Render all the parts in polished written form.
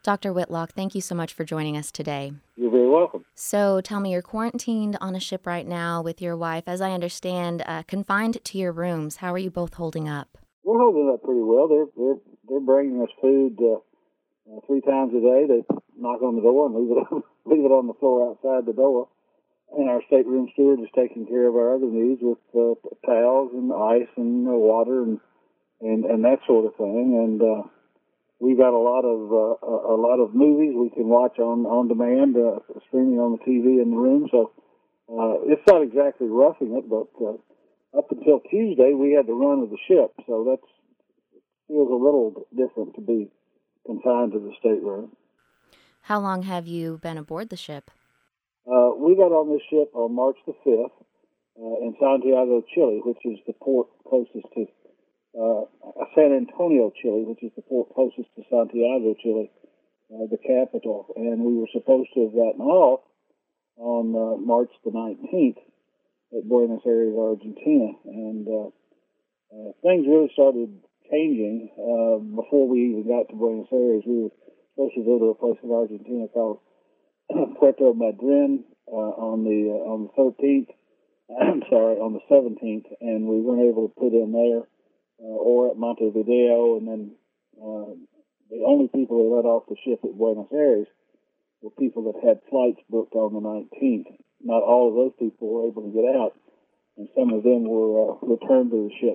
Dr. Whitlock, thank you so much for joining us today. You're very welcome. So tell me, you're quarantined on a ship right now with your wife, as I understand, confined to your rooms. How are you both holding up? We're holding up pretty well. They're bringing us food 3 times a day. They knock on the door and leave it on the floor outside the door. And our stateroom steward is taking care of our other needs with towels and ice and water and that sort of thing. And we've got a lot of movies we can watch on demand, streaming on the TV in the room. So it's not exactly roughing it, but up until Tuesday we had the run of the ship, so that feels a little different to be confined to the stateroom. How long have you been aboard the ship? We got on this ship on March the 5th in Santiago, Chile, which is the port closest to San Antonio, Chile, which is the port closest to Santiago, Chile, the capital. And we were supposed to have gotten off on March the 19th at Buenos Aires, Argentina. And things really started changing before we even got to Buenos Aires. We were supposed to go to a place in Argentina called Puerto Madryn on the 13th. I'm sorry, on the 17th, and we weren't able to put in there or at Montevideo. And then the only people that let off the ship at Buenos Aires were people that had flights booked on the 19th. Not all of those people were able to get out, and some of them were returned to the ship.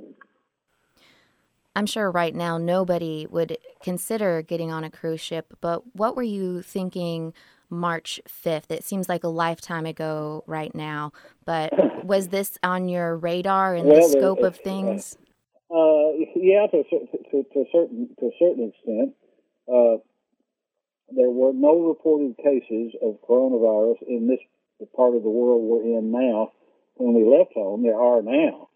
I'm sure right now nobody would consider getting on a cruise ship, but what were you thinking March 5th? It seems like a lifetime ago right now, but was this on your radar and the scope of things? Yeah, to a certain extent. There were no reported cases of coronavirus in this part of the world we're in now. When we left home, there are now.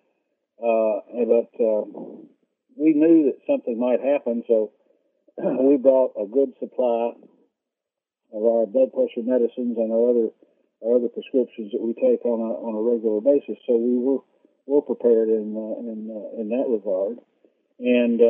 But we knew that something might happen, so we brought a good supply of our blood pressure medicines and our other prescriptions that we take on a regular basis. So we were prepared in that regard. And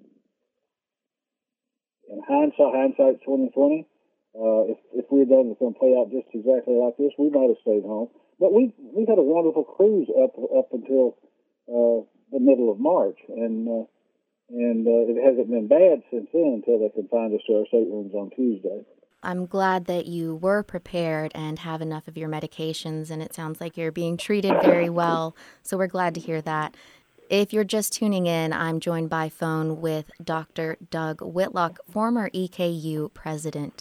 in hindsight's 2020. If we had done it going to play out just exactly like this, we might have stayed home. But we had a wonderful cruise up until the middle of March, and it hasn't been bad since then until they confined us to our staterooms on Tuesday. I'm glad that you were prepared and have enough of your medications, and it sounds like you're being treated very well, so we're glad to hear that. If you're just tuning in, I'm joined by phone with Dr. Doug Whitlock, former EKU president.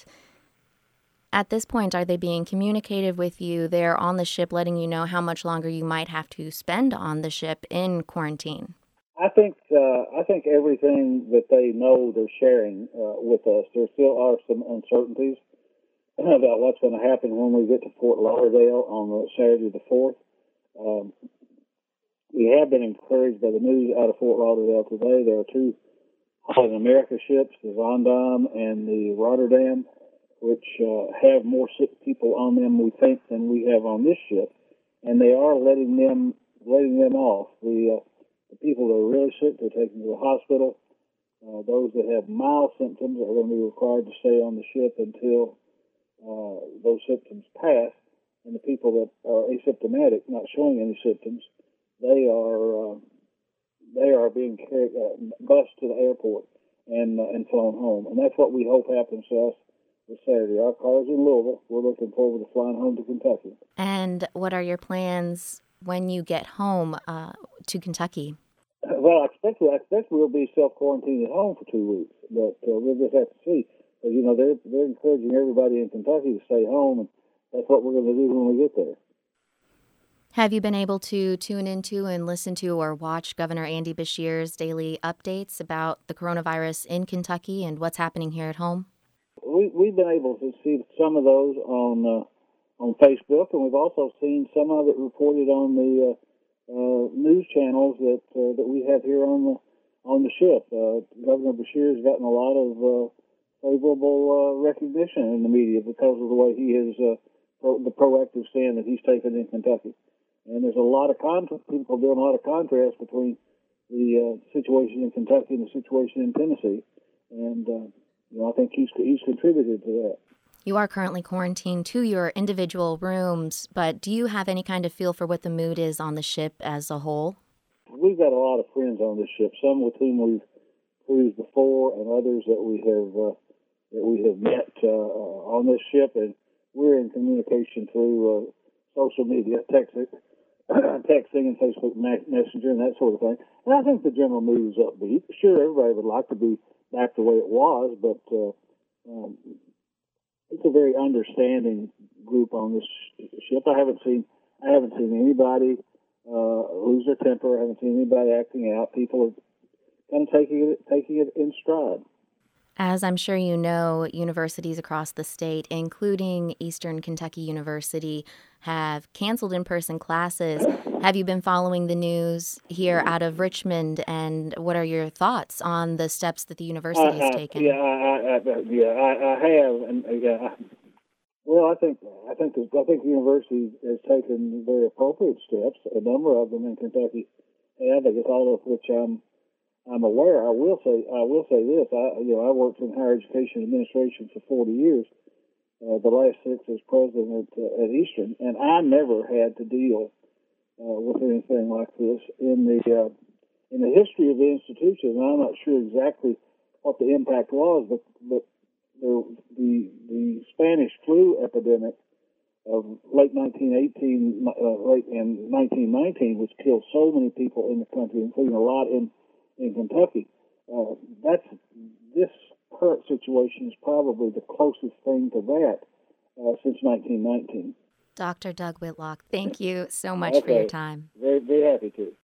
At this point, are they being communicative with you? They're on the ship letting you know how much longer you might have to spend on the ship in quarantine? I think everything that they know they're sharing with us. There still are some uncertainties about what's going to happen when we get to Fort Lauderdale on the Saturday the 4th. We have been encouraged by the news out of Fort Lauderdale today. There are 2 Holland America ships, the Zaandam and the Rotterdam, which have more sick people on them, we think, than we have on this ship, and they are letting them off. The people that are really sick, they're taken to the hospital. Those that have mild symptoms are going to be required to stay on the ship until those symptoms pass. And the people that are asymptomatic, not showing any symptoms, they are being carried, bused to the airport and flown home. And that's what we hope happens to us this Saturday. Our car's in Louisville. We're looking forward to flying home to Kentucky. And what are your plans when you get home to Kentucky? Well, I expect we'll be self-quarantined at home for 2 weeks, but we'll just have to see. But, they're encouraging everybody in Kentucky to stay home, and that's what we're going to do when we get there. Have you been able to tune into and listen to or watch Governor Andy Beshear's daily updates about the coronavirus in Kentucky and what's happening here at home? We've been able to see some of those on Facebook, and we've also seen some of it reported on the news channels that we have here on the ship. Governor Beshear has gotten a lot of favorable recognition in the media because of the way he is the proactive stand that he's taken in Kentucky. And there's a lot of people doing a lot of contrast between the situation in Kentucky and the situation in Tennessee. And I think he's contributed to that. You are currently quarantined to your individual rooms, but do you have any kind of feel for what the mood is on the ship as a whole? We've got a lot of friends on this ship, some with whom we've cruised before, and others that we have met on this ship, and we're in communication through social media, texting, and Facebook Messenger, and that sort of thing. And I think the general mood is upbeat. Sure, everybody would like to be back the way it was, but it's a very understanding group on this ship. I haven't seen anybody lose their temper. I haven't seen anybody acting out. People are kind of taking it in stride. As I'm sure you know, universities across the state, including Eastern Kentucky University, have canceled in-person classes. Have you been following the news here out of Richmond, and what are your thoughts on the steps that the university has taken? I have, and well, I think the university has taken very appropriate steps. A number of them in Kentucky have, I guess, all of which I'm aware. I will say this. I worked in higher education administration for 40 years. The last 6 as president at Eastern, and I never had to deal with anything like this in the history of the institution. And I'm not sure exactly what the impact was, but the Spanish flu epidemic of late 1918, late in 1919, which killed so many people in the country, including a lot in Kentucky. This current situation is probably the closest thing to that since 1919. Dr. Doug Whitlock, thank you so much for your time. Very, very happy to.